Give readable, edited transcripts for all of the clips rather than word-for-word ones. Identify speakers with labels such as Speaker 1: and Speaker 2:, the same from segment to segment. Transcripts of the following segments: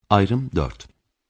Speaker 1: Ayrım 4.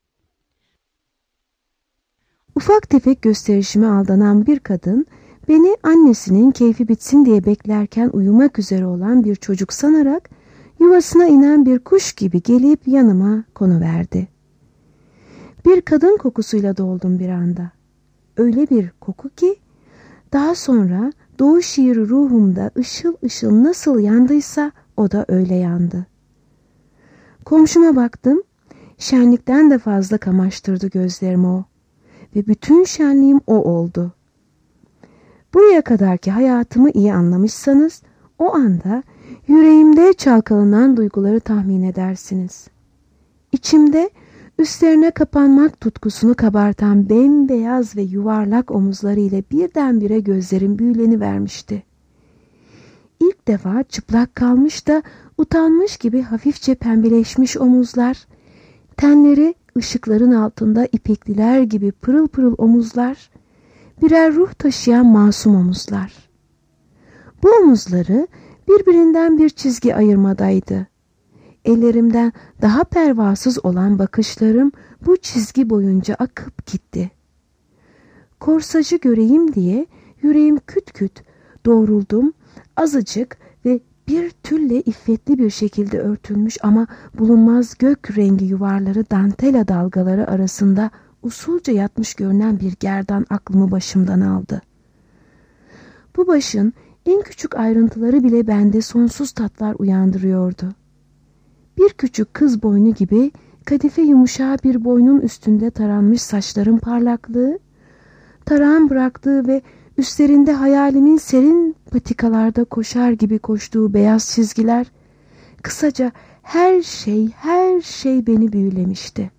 Speaker 2: Ufak tefek gösterişime aldanan bir kadın, beni annesinin keyfi bitsin diye beklerken uyumak üzere olan bir çocuk sanarak yuvasına inen bir kuş gibi gelip yanıma konuverdi. Bir kadın kokusuyla doldum bir anda. Öyle bir koku ki daha sonra doğu şiiri ruhumda ışıl ışıl nasıl yandıysa o da öyle yandı. Komşuma baktım, şenlikten de fazla kamaştırdı gözlerimi o ve bütün şenliğim o oldu. Buraya kadarki hayatımı iyi anlamışsanız o anda yüreğimde çalkalanan duyguları tahmin edersiniz. İçimde üstlerine kapanmak tutkusunu kabartan bembeyaz ve yuvarlak omuzlarıyla birdenbire gözlerim büyülenivermişti. İlk defa çıplak kalmış da utanmış gibi hafifçe pembeleşmiş omuzlar, tenleri ışıkların altında ipekliler gibi pırıl pırıl omuzlar, birer ruh taşıyan masum omuzlar. Bu omuzları birbirinden bir çizgi ayırmadaydı. Ellerimden daha pervasız olan bakışlarım bu çizgi boyunca akıp gitti. Korsajı göreyim diye yüreğim küt küt doğruldum, azıcık ve bir tülle iffetli bir şekilde örtülmüş ama bulunmaz gök rengi yuvarları dantela dalgaları arasında usulca yatmış görünen bir gerdan aklımı başımdan aldı. Bu başın en küçük ayrıntıları bile bende sonsuz tatlar uyandırıyordu. Bir küçük kız boynu gibi kadife yumuşağı bir boynun üstünde taranmış saçların parlaklığı, tarağın bıraktığı ve üstlerinde hayalimin serin patikalarda koşar gibi koştuğu beyaz çizgiler, kısaca her şey beni büyülemişti.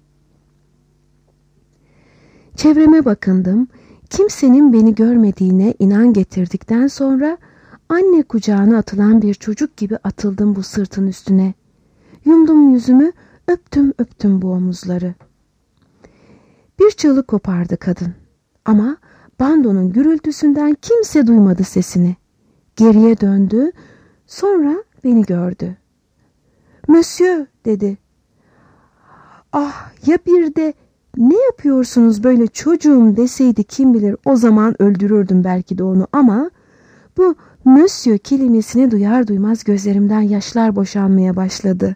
Speaker 2: Çevreme bakındım, kimsenin beni görmediğine inan getirdikten sonra anne kucağına atılan bir çocuk gibi atıldım bu sırtın üstüne. Yumdum yüzümü, öptüm bu omuzları. Bir çığlık kopardı kadın ama bandonun gürültüsünden kimse duymadı sesini. Geriye döndü, sonra beni gördü. "Monsieur," dedi. "Ah, ya bir de ne yapıyorsunuz böyle çocuğum deseydi kim bilir o zaman öldürürdüm belki de onu ama bu monsieur kelimesini duyar duymaz gözlerimden yaşlar boşanmaya başladı.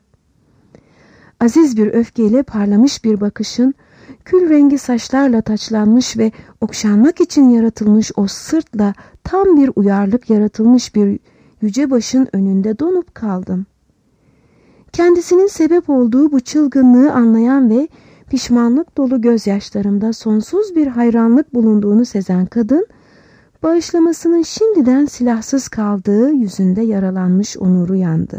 Speaker 2: Aziz bir öfkeyle parlamış bir bakışın, kül rengi saçlarla taçlanmış ve okşanmak için yaratılmış o sırtla tam bir uyarlık yaratılmış bir yüce başın önünde donup kaldım. Kendisinin sebep olduğu bu çılgınlığı anlayan ve pişmanlık dolu gözyaşlarımda sonsuz bir hayranlık bulunduğunu sezen kadın, bağışlamasının şimdiden silahsız kaldığı yüzünde yaralanmış onuru yandı.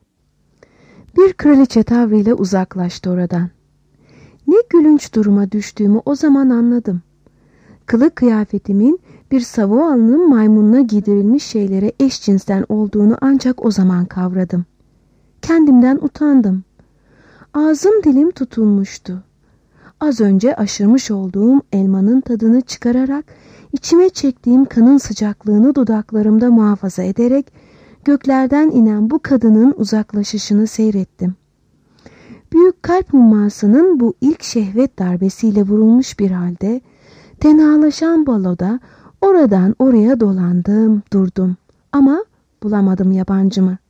Speaker 2: Bir kraliçe tavrıyla uzaklaştı oradan. Ne gülünç duruma düştüğümü o zaman anladım. Kılık kıyafetimin bir Savoğan'ın maymununa giydirilmiş şeylere eşcinsten olduğunu ancak o zaman kavradım. Kendimden utandım. Ağzım dilim tutulmuştu. Az önce aşırmış olduğum elmanın tadını çıkararak içime çektiğim kanın sıcaklığını dudaklarımda muhafaza ederek göklerden inen bu kadının uzaklaşışını seyrettim. Büyük kalp hummasının bu ilk şehvet darbesiyle vurulmuş bir halde tenhalaşan baloda oradan oraya dolandım, durdum ama bulamadım yabancımı.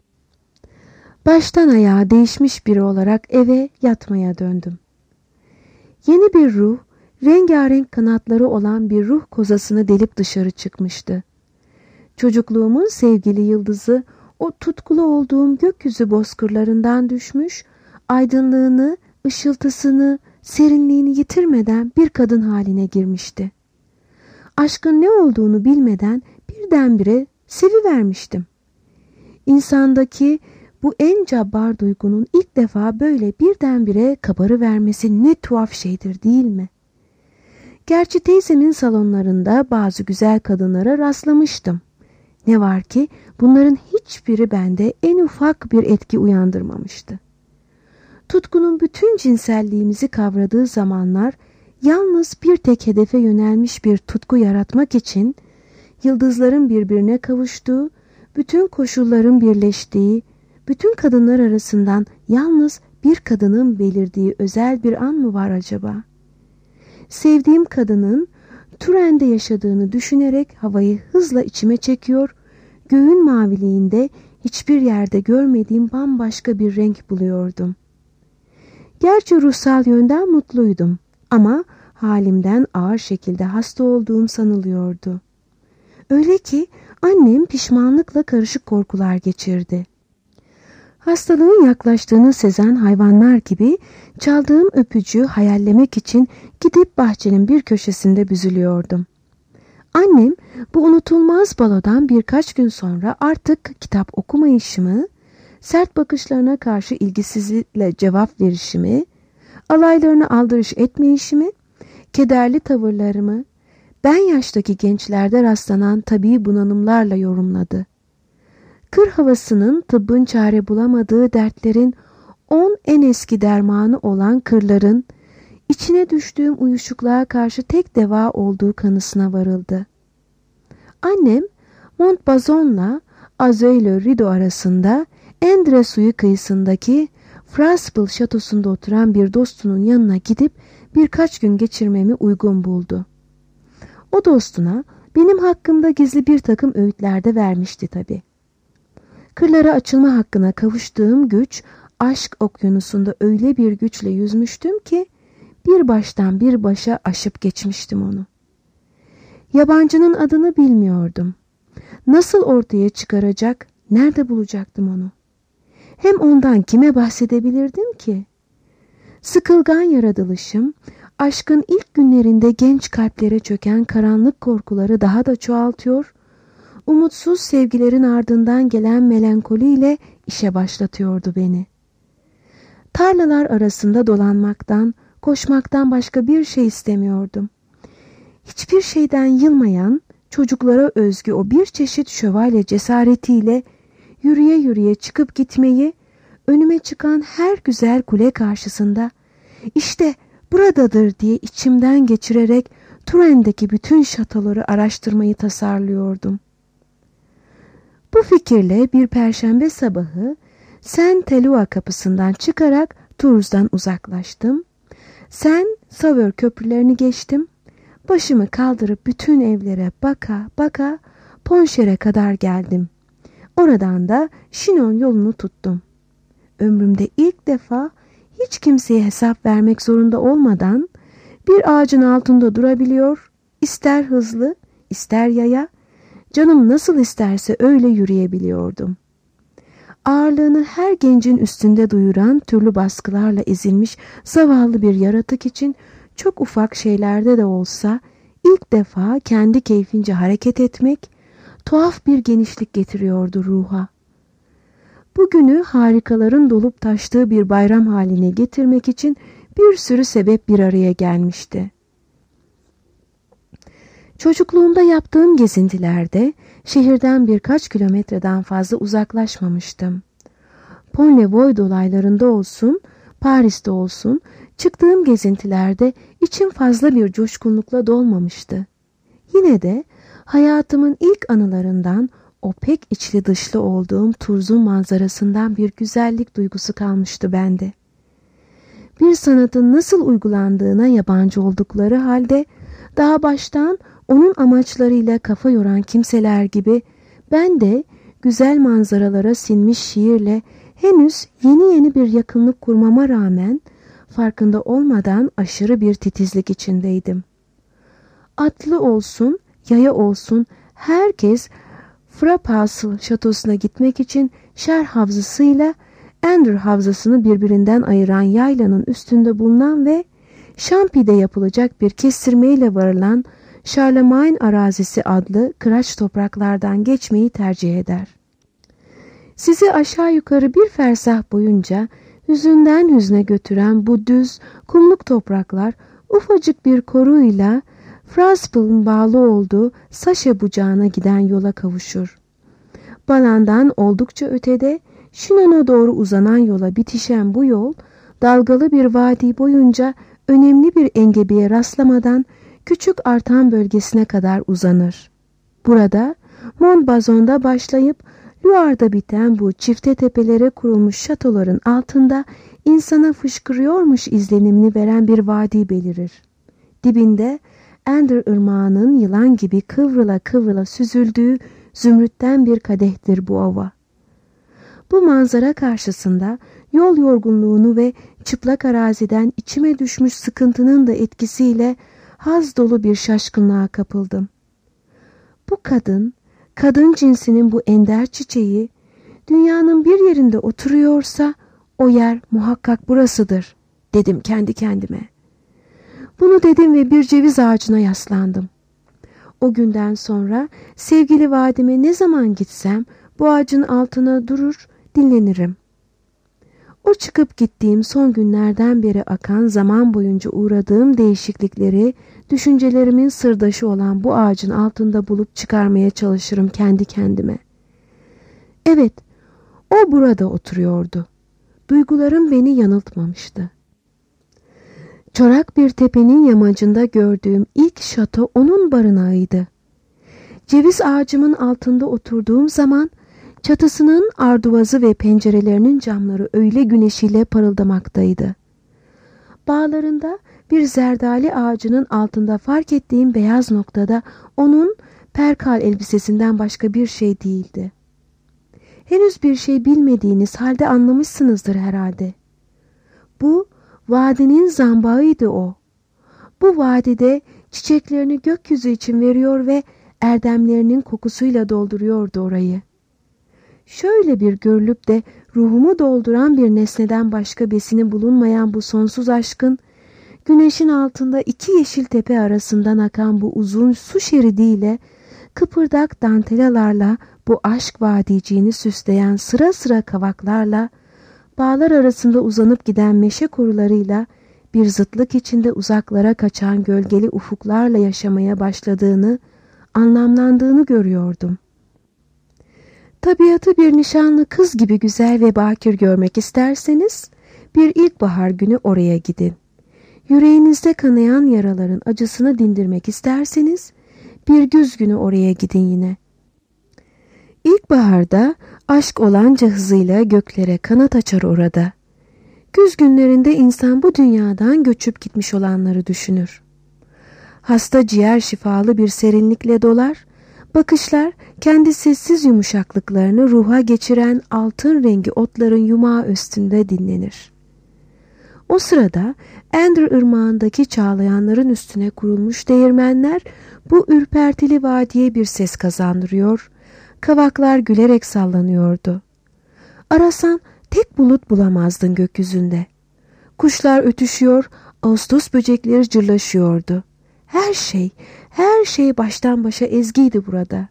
Speaker 2: Baştan ayağa değişmiş biri olarak eve yatmaya döndüm. Yeni bir ruh, rengarenk kanatları olan bir ruh kozasını delip dışarı çıkmıştı. Çocukluğumun sevgili yıldızı o tutkulu olduğum gökyüzü bozkırlarından düşmüş, aydınlığını, ışıltısını, serinliğini yitirmeden bir kadın haline girmişti. Aşkın ne olduğunu bilmeden birdenbire sevivermiştim. İnsandaki bu en cabbar duygunun ilk defa böyle birdenbire kabarıvermesi ne tuhaf şeydir değil mi? Gerçi teyzemin salonlarında bazı güzel kadınlara rastlamıştım. Ne var ki bunların hiçbiri bende en ufak bir etki uyandırmamıştı. Tutkunun bütün cinselliğimizi kavradığı zamanlar yalnız bir tek hedefe yönelmiş bir tutku yaratmak için yıldızların birbirine kavuştuğu, bütün koşulların birleştiği, bütün kadınlar arasından yalnız bir kadının belirdiği özel bir an mı var acaba? Sevdiğim kadının Turen'de yaşadığını düşünerek havayı hızla içime çekiyor, göğün maviliğinde hiçbir yerde görmediğim bambaşka bir renk buluyordum. Gerçi ruhsal yönden mutluydum ama halimden ağır şekilde hasta olduğum sanılıyordu. Öyle ki annem pişmanlıkla karışık korkular geçirdi. Hastalığın yaklaştığını sezen hayvanlar gibi çaldığım öpücüğü hayallemek için gidip bahçenin bir köşesinde büzülüyordum. Annem bu unutulmaz balodan birkaç gün sonra artık kitap okumayışımı, sert bakışlarına karşı ilgisizlikle cevap verişimi, alaylarına aldırış etmeyişimi, kederli tavırlarımı, ben yaştaki gençlerde rastlanan tabii bunalımlarla yorumladı. Kır havasının tıbbın çare bulamadığı dertlerin 10 en eski dermanı olan kırların içine düştüğüm uyuşukluğa karşı tek deva olduğu kanısına varıldı. Annem Montbazon'la Azeilles-Rideau arasında Endre suyu kıyısındaki Fraspel şatosunda oturan bir dostunun yanına gidip birkaç gün geçirmemi uygun buldu. O dostuna benim hakkımda gizli bir takım öğütler de vermişti tabii. Kırlara açılma hakkına kavuştuğum güç, aşk okyanusunda öyle bir güçle yüzmüştüm ki bir baştan bir başa aşıp geçmiştim onu. Yabancının adını bilmiyordum. Nasıl ortaya çıkaracak, nerede bulacaktım onu? Hem ondan kime bahsedebilirdim ki? Sıkılgan yaratılışım, aşkın ilk günlerinde genç kalplere çöken karanlık korkuları daha da çoğaltıyor, umutsuz sevgilerin ardından gelen melankoliyle işe başlatıyordu beni. Tarlalar arasında dolanmaktan, koşmaktan başka bir şey istemiyordum. Hiçbir şeyden yılmayan, çocuklara özgü o bir çeşit şövalye cesaretiyle yürüye yürüye çıkıp gitmeyi, önüme çıkan her güzel kule karşısında işte buradadır diye içimden geçirerek Turen'deki bütün şatoları araştırmayı tasarlıyordum. Bu fikirle bir perşembe sabahı Saint-Éloi kapısından çıkarak Tours'dan uzaklaştım. Saint-Sauveur köprülerini geçtim. Başımı kaldırıp bütün evlere baka baka Poncher'e kadar geldim. Oradan da Chinon yolunu tuttum. Ömrümde ilk defa hiç kimseye hesap vermek zorunda olmadan bir ağacın altında durabiliyor, ister hızlı, ister yaya, canım nasıl isterse öyle yürüyebiliyordum. Ağırlığını her gencin üstünde duyuran türlü baskılarla ezilmiş zavallı bir yaratık için çok ufak şeylerde de olsa ilk defa kendi keyfince hareket etmek tuhaf bir genişlik getiriyordu ruha. Bugünü harikaların dolup taştığı bir bayram haline getirmek için bir sürü sebep bir araya gelmişti. Çocukluğumda yaptığım gezintilerde şehirden birkaç kilometreden fazla uzaklaşmamıştım. Pont-Levoy dolaylarında olsun, Paris'te olsun, çıktığım gezintilerde içim fazla bir coşkunlukla dolmamıştı. Yine de hayatımın ilk anılarından o pek içli dışlı olduğum Tours'un manzarasından bir güzellik duygusu kalmıştı bende. Bir sanatın nasıl uygulandığına yabancı oldukları halde daha baştan onun amaçlarıyla kafa yoran kimseler gibi ben de güzel manzaralara sinmiş şiirle henüz yeni bir yakınlık kurmama rağmen farkında olmadan aşırı bir titizlik içindeydim. Atlı olsun, yaya olsun herkes Frappasıl şatosuna gitmek için Şer Havzası'yla Ender Havzası'nı birbirinden ayıran yaylanın üstünde bulunan ve Champy'de yapılacak bir kestirmeyle varılan Charlemagne arazisi adlı kıraç topraklardan geçmeyi tercih eder. Sizi aşağı yukarı bir fersah boyunca hüzünden hüzne götüren bu düz kumluk topraklar ufacık bir koruyla Fraspel'ın bağlı olduğu Saşe bucağına giden yola kavuşur. Balan'dan oldukça ötede Chinon'a doğru uzanan yola bitişen bu yol dalgalı bir vadi boyunca önemli bir engebeye rastlamadan küçük Artan bölgesine kadar uzanır. Burada Montbazon'da başlayıp Loire'da biten bu çifte tepelere kurulmuş şatoların altında insana fışkırıyormuş izlenimini veren bir vadi belirir. Dibinde Ender Irmağı'nın yılan gibi kıvrıla kıvrıla süzüldüğü zümrütten bir kadehtir bu ova. Bu manzara karşısında yol yorgunluğunu ve çıplak araziden içime düşmüş sıkıntının da etkisiyle haz dolu bir şaşkınlığa kapıldım. Bu kadın cinsinin bu ender çiçeği, dünyanın bir yerinde oturuyorsa o yer muhakkak burasıdır, dedim kendi kendime. Bunu dedim ve bir ceviz ağacına yaslandım. O günden sonra sevgili vadime ne zaman gitsem bu ağacın altına durur, dinlenirim. O çıkıp gittiğim son günlerden beri akan zaman boyunca uğradığım değişiklikleri, düşüncelerimin sırdaşı olan bu ağacın altında bulup çıkarmaya çalışırım kendi kendime. Evet, o burada oturuyordu. Duygularım beni yanıltmamıştı. Çorak bir tepenin yamacında gördüğüm ilk şato onun barınağıydı. Ceviz ağacımın altında oturduğum zaman çatısının arduvazı ve pencerelerinin camları öğle güneşiyle parıldamaktaydı. Bağlarında bir zerdali ağacının altında fark ettiğim beyaz noktada onun perkal elbisesinden başka bir şey değildi. Henüz bir şey bilmediğiniz halde anlamışsınızdır herhalde. Bu vadinin zambağıydı o. Bu vadide çiçeklerini gökyüzü için veriyor ve erdemlerinin kokusuyla dolduruyordu orayı. Şöyle bir görülüp de ruhumu dolduran bir nesneden başka besini bulunmayan bu sonsuz aşkın, güneşin altında iki yeşil tepe arasından akan bu uzun su şeridiyle, kıpırdak dantelalarla bu aşk vadiciğini süsleyen sıra sıra kavaklarla, bağlar arasında uzanıp giden meşe korularıyla, bir zıtlık içinde uzaklara kaçan gölgeli ufuklarla yaşamaya başladığını, anlamlandığını görüyordum. Tabiatı bir nişanlı kız gibi güzel ve bakir görmek isterseniz, bir ilkbahar günü oraya gidin. Yüreğinizde kanayan yaraların acısını dindirmek isterseniz, bir güz günü oraya gidin yine. İlkbaharda aşk olanca hızıyla göklere kanat açar orada. Güz günlerinde insan bu dünyadan göçüp gitmiş olanları düşünür. Hasta ciğer şifalı bir serinlikle dolar, bakışlar kendi sessiz yumuşaklıklarını ruha geçiren altın rengi otların yumağı üstünde dinlenir. O sırada Ender Irmağı'ndaki çağlayanların üstüne kurulmuş değirmenler bu ürpertili vadiye bir ses kazandırıyor, kavaklar gülerek sallanıyordu. Arasan tek bulut bulamazdın gökyüzünde. Kuşlar ötüşüyor, ağustos böcekleri cırlaşıyordu. Her şey baştan başa ezgiydi burada.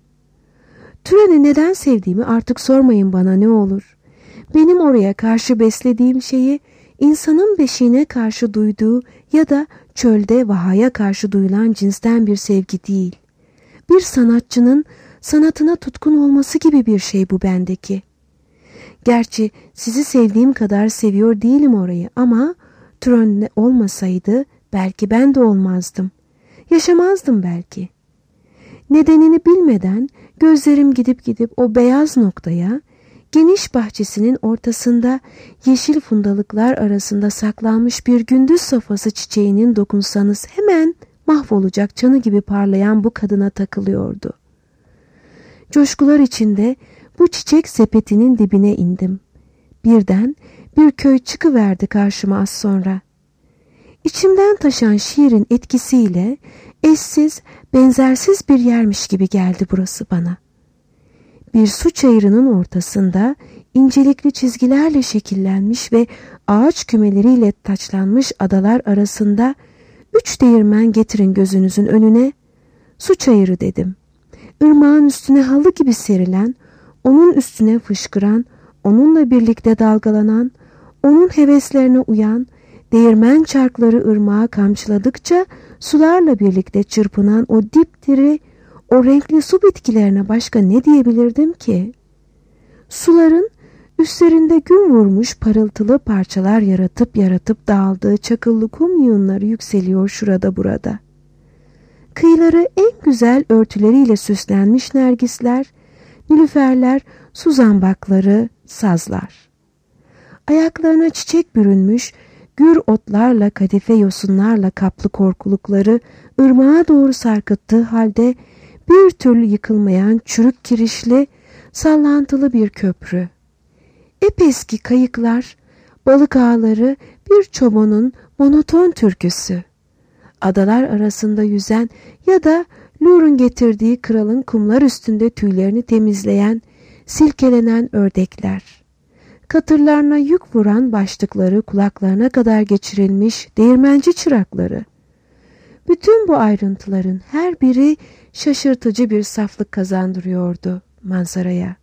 Speaker 2: Türeni neden sevdiğimi artık sormayın bana ne olur. Benim oraya karşı beslediğim şeyi, insanın beşiğine karşı duyduğu ya da çölde vahaya karşı duyulan cinsten bir sevgi değil. Bir sanatçının sanatına tutkun olması gibi bir şey bu bendeki. Gerçi sizi sevdiğim kadar seviyor değilim orayı ama Türen olmasaydı belki ben de olmazdım. Yaşamazdım belki. Nedenini bilmeden gözlerim gidip o beyaz noktaya, geniş bahçesinin ortasında yeşil fundalıklar arasında saklanmış bir gündüz sofası çiçeğinin dokunsanız hemen mahvolacak çanı gibi parlayan bu kadına takılıyordu. Coşkular içinde bu çiçek sepetinin dibine indim. Birden bir köy çıkıverdi karşıma az sonra. İçimden taşan şiirin etkisiyle eşsiz, benzersiz bir yermiş gibi geldi burası bana. Bir su çayırının ortasında incelikli çizgilerle şekillenmiş ve ağaç kümeleriyle taçlanmış adalar arasında 3 değirmen getirin gözünüzün önüne. Su çayırı dedim. Irmağın üstüne halı gibi serilen, onun üstüne fışkıran, onunla birlikte dalgalanan, onun heveslerine uyan, değirmen çarkları ırmağı kamçıladıkça sularla birlikte çırpınan o dipdiri, o renkli su bitkilerine başka ne diyebilirdim ki? Suların üstlerinde gün vurmuş parıltılı parçalar yaratıp dağıldığı çakıllı kum yığınları yükseliyor şurada burada. Kıyıları en güzel örtüleriyle süslenmiş nergisler, nilüferler, su zambakları, sazlar. Ayaklarına çiçek bürünmüş, gür otlarla, kadife yosunlarla kaplı korkulukları ırmağa doğru sarkıttığı halde bir türlü yıkılmayan çürük kirişli, sallantılı bir köprü. Epeski kayıklar, balık ağları, bir çobanın monoton türküsü. Adalar arasında yüzen ya da Lur'un getirdiği kralın kumlar üstünde tüylerini temizleyen, silkelenen ördekler. Katırlarına yük vuran başlıkları kulaklarına kadar geçirilmiş değirmenci çırakları. Bütün bu ayrıntıların her biri şaşırtıcı bir saflık kazandırıyordu manzaraya.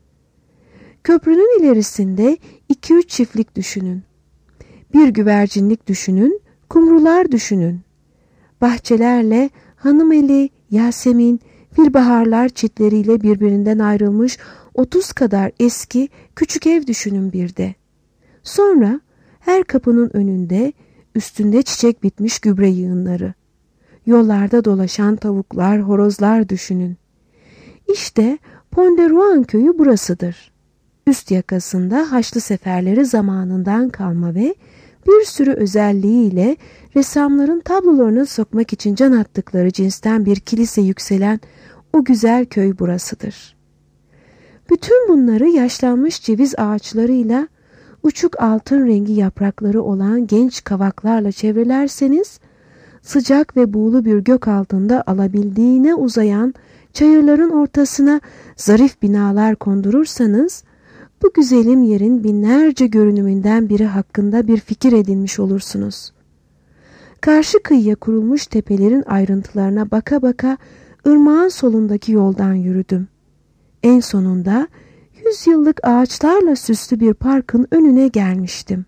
Speaker 2: Köprünün ilerisinde 2-3 çiftlik düşünün. Bir güvercinlik düşünün, kumrular düşünün. Bahçelerle hanımeli, Yasemin, filbaharlar çitleriyle birbirinden ayrılmış 30 kadar eski küçük ev düşünün bir de. Sonra her kapının önünde üstünde çiçek bitmiş gübre yığınları. Yollarda dolaşan tavuklar, horozlar düşünün. İşte Ponderouen köyü burasıdır. Üst yakasında Haçlı seferleri zamanından kalma ve bir sürü özelliğiyle ressamların tablolarını sokmak için can attıkları cinsten bir kilise yükselen o güzel köy burasıdır. Bütün bunları yaşlanmış ceviz ağaçlarıyla, uçuk altın rengi yaprakları olan genç kavaklarla çevrelerseniz, sıcak ve buğulu bir gök altında alabildiğine uzayan çayırların ortasına zarif binalar kondurursanız, bu güzelim yerin binlerce görünümünden biri hakkında bir fikir edinmiş olursunuz. Karşı kıyıya kurulmuş tepelerin ayrıntılarına baka baka ırmağın solundaki yoldan yürüdüm. En sonunda 100 yıllık ağaçlarla süslü bir parkın önüne gelmiştim.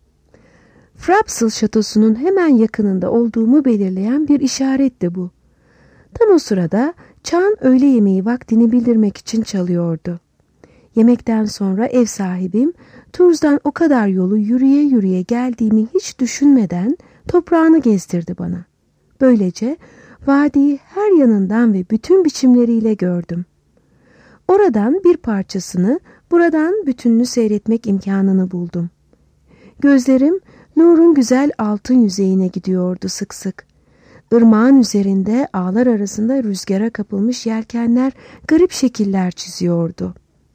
Speaker 2: Frapsel şatosunun hemen yakınında olduğumu belirleyen bir işaretti bu. Tam o sırada çan öğle yemeği vaktini bildirmek için çalıyordu. Yemekten sonra ev sahibim Tours'dan o kadar yolu yürüye yürüye geldiğimi hiç düşünmeden toprağını gezdirdi bana. Böylece vadiyi her yanından ve bütün biçimleriyle gördüm. Oradan bir parçasını, buradan bütününü seyretmek imkanını buldum. Gözlerim Lur'un güzel altın yüzeyine gidiyordu sık sık. Irmağın üzerinde ağlar arasında rüzgara kapılmış yelkenler garip şekiller çiziyordu.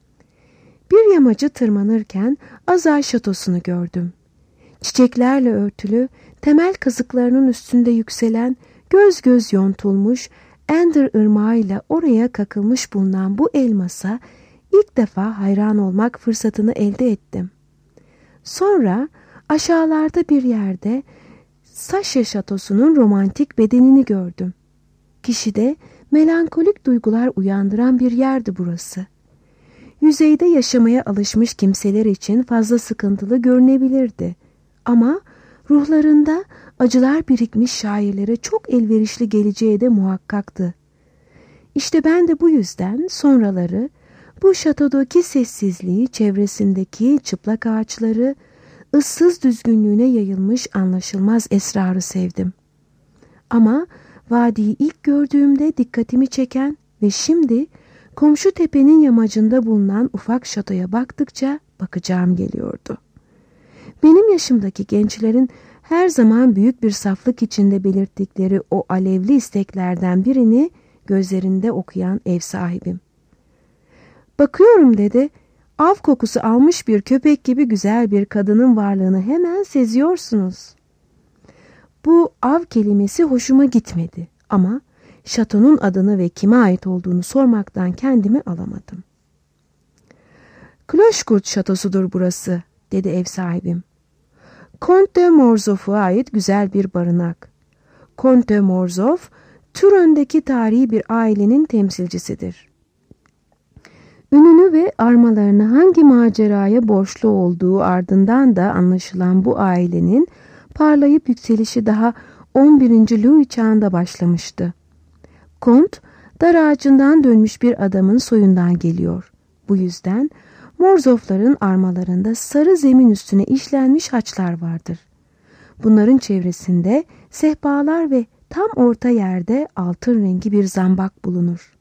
Speaker 2: Bir yamacı tırmanırken Azay şatosunu gördüm. Çiçeklerle örtülü, temel kazıklarının üstünde yükselen, göz göz yontulmuş, Ender ırmağıyla oraya kakılmış bulunan bu elmasa ilk defa hayran olmak fırsatını elde ettim. Sonra aşağılarda bir yerde Saşe şatosunun romantik bedenini gördüm. Kişide melankolik duygular uyandıran bir yerdi burası. Yüzeyde yaşamaya alışmış kimseler için fazla sıkıntılı görünebilirdi. Ama ruhlarında acılar birikmiş şairlere çok elverişli geleceği de muhakkaktı. İşte ben de bu yüzden sonraları bu şatodaki sessizliği, çevresindeki çıplak ağaçları, ıssız düzgünlüğüne yayılmış anlaşılmaz esrarı sevdim. Ama vadiyi ilk gördüğümde dikkatimi çeken ve şimdi komşu tepenin yamacında bulunan ufak şatoya baktıkça bakacağım geliyordu. Benim yaşımdaki gençlerin her zaman büyük bir saflık içinde belirttikleri o alevli isteklerden birini gözlerinde okuyan ev sahibim. Bakıyorum dedi, av kokusu almış bir köpek gibi güzel bir kadının varlığını hemen seziyorsunuz. Bu av kelimesi hoşuma gitmedi ama şatonun adını ve kime ait olduğunu sormaktan kendimi alamadım. Kloşkurt şatosudur burası, dedi ev sahibim. Kont de Morzof'a ait güzel bir barınak. Kont de Morzof, Turon'daki tarihi bir ailenin temsilcisidir. Ününü ve armalarını hangi maceraya borçlu olduğu ardından da anlaşılan bu ailenin parlayıp yükselişi daha 11. Louis çağında başlamıştı. Kont, dar ağacından dönmüş bir adamın soyundan geliyor. Bu yüzden Morzofların armalarında sarı zemin üstüne işlenmiş haçlar vardır. Bunların çevresinde sehpalar ve tam orta yerde altın rengi bir zambak bulunur.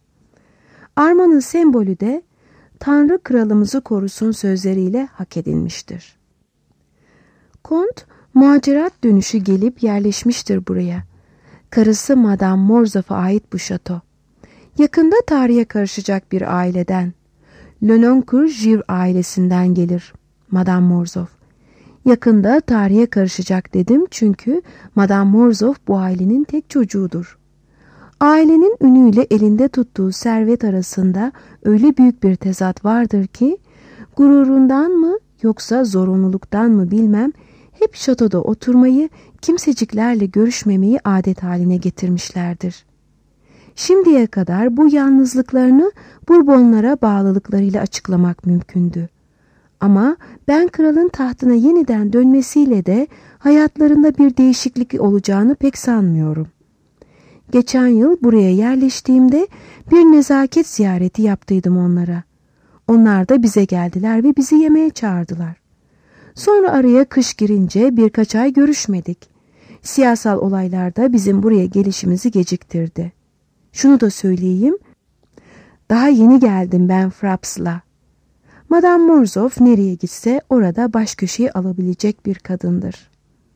Speaker 2: Armanın sembolü de Tanrı kralımızı korusun sözleriyle hak edilmiştir. Kont muhacirat dönüşü gelip yerleşmiştir buraya. Karısı Madame Morzoff'a ait bu şato. Yakında tarihe karışacak bir aileden. Lenoncourt-Givre ailesinden gelir Madame Morzoff. Yakında tarihe karışacak dedim çünkü Madame Morzoff bu ailenin tek çocuğudur. Ailenin ünüyle elinde tuttuğu servet arasında öyle büyük bir tezat vardır ki gururundan mı yoksa zorunluluktan mı bilmem hep şatoda oturmayı, kimseciklerle görüşmemeyi adet haline getirmişlerdir. Şimdiye kadar bu yalnızlıklarını Bourbonlara bağlılıklarıyla açıklamak mümkündü. Ama ben kralın tahtına yeniden dönmesiyle de hayatlarında bir değişiklik olacağını pek sanmıyorum. Geçen yıl buraya yerleştiğimde bir nezaket ziyareti yaptıydım onlara. Onlar da bize geldiler ve bizi yemeğe çağırdılar. Sonra araya kış girince birkaç ay görüşmedik. Siyasal olaylar da bizim buraya gelişimizi geciktirdi. Şunu da söyleyeyim, daha yeni geldim ben Frapps'la. Madame Morzoff nereye gitse orada baş köşeyi alabilecek bir kadındır.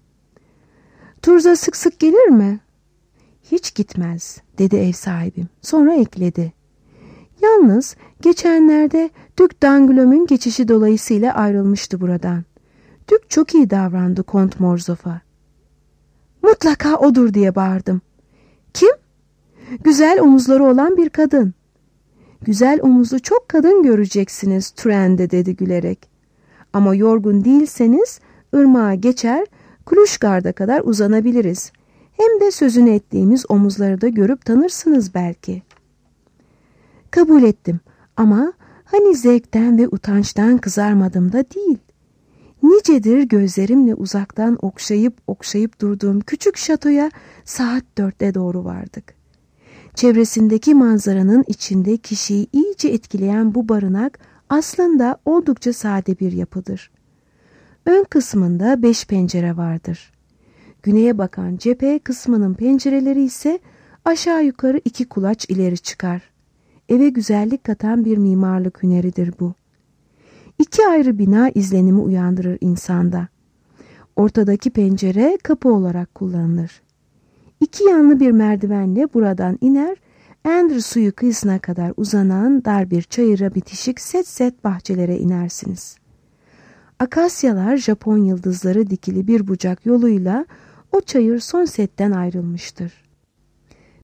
Speaker 2: Tour'za sık sık gelir mi? Hiç gitmez, dedi ev sahibim. Sonra ekledi. Yalnız geçenlerde Duc d'Angoulême'ün geçişi dolayısıyla ayrılmıştı buradan. Duc çok iyi davrandı Kont Morzoff'a. Mutlaka odur diye bağırdım. Kim? Güzel omuzları olan bir kadın. Güzel omuzlu çok kadın göreceksiniz Turenne dedi gülerek. Ama yorgun değilseniz ırmağa geçer, Kuluçgard'a kadar uzanabiliriz. Hem de sözünü ettiğimiz omuzları da görüp tanırsınız belki. Kabul ettim ama hani zevkten ve utançtan kızarmadım da değil. Nicedir gözlerimle uzaktan okşayıp durduğum küçük şatoya saat 4'te doğru vardık. Çevresindeki manzaranın içinde kişiyi iyice etkileyen bu barınak aslında oldukça sade bir yapıdır. Ön kısmında 5 pencere vardır. Güneye bakan cephe kısmının pencereleri ise aşağı yukarı 2 kulaç ileri çıkar. Eve güzellik katan bir mimarlık hüneridir bu. 2 ayrı bina izlenimi uyandırır insanda. Ortadaki pencere kapı olarak kullanılır. 2 yanlı bir merdivenle buradan iner, Endre suyu kıyısına kadar uzanan dar bir çayıra bitişik set bahçelere inersiniz. Akasyalar Japon yıldızları dikili bir bucak yoluyla o çayır son setten ayrılmıştır.